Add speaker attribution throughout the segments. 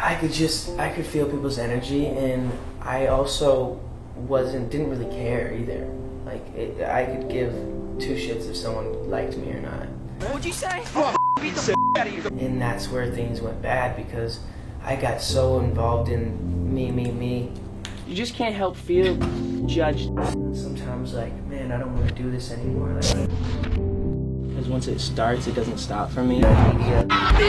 Speaker 1: I could feel people's energy, and I also didn't really care either. Like, I could give two shits if someone liked me or not.
Speaker 2: What'd you say? Beat the out of you.
Speaker 1: And that's where things went bad, because I got so involved in me.
Speaker 2: You just can't help feel judged.
Speaker 1: Sometimes, like, man, I don't want to do this anymore. Because once it starts, it doesn't stop for me. Media.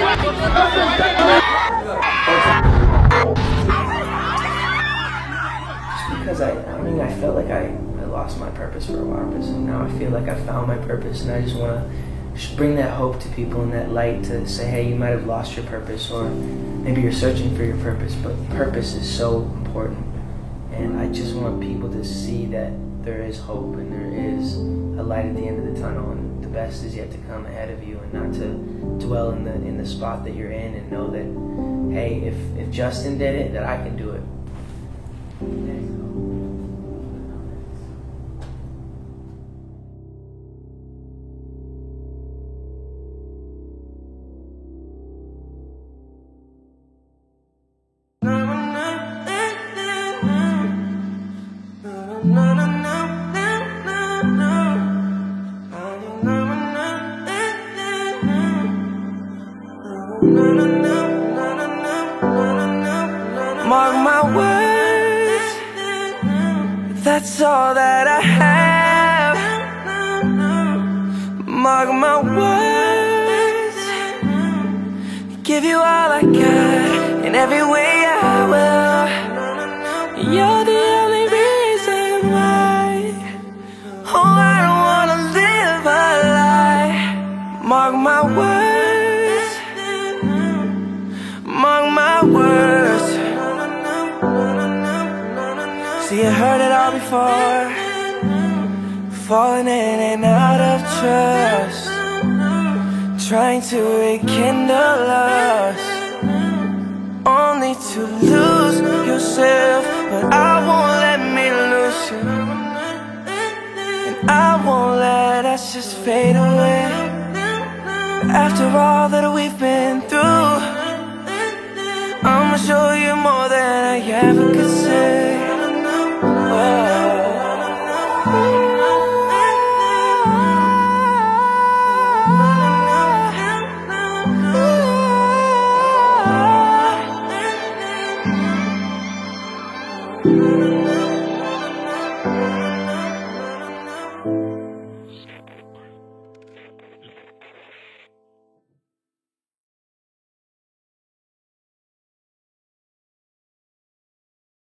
Speaker 1: Because I felt like I lost my purpose for a while, but now I feel like I found my purpose, and I just want to bring that hope to people and that light to say, hey, you might have lost your purpose, or maybe you're searching for your purpose, but purpose is so important. And I just want people to see that there is hope and there is a light at the end of the tunnel, and the best is yet to come ahead of you, and not to dwell in the spot that you're in, and know that, hey, if Justin did it, that I can do it. There you go.
Speaker 3: Mark my words, that's all that I have. Mark my words, give you all I got, in every way I will. You're the only reason why. Oh, I don't wanna live a lie. Mark my words, mark my words. See, I heard it all before, falling in and out of trust, trying to rekindle us, only to lose yourself. But I won't let me lose you, and I won't let us just fade away. After all that we've been through, I'ma show you more than I ever could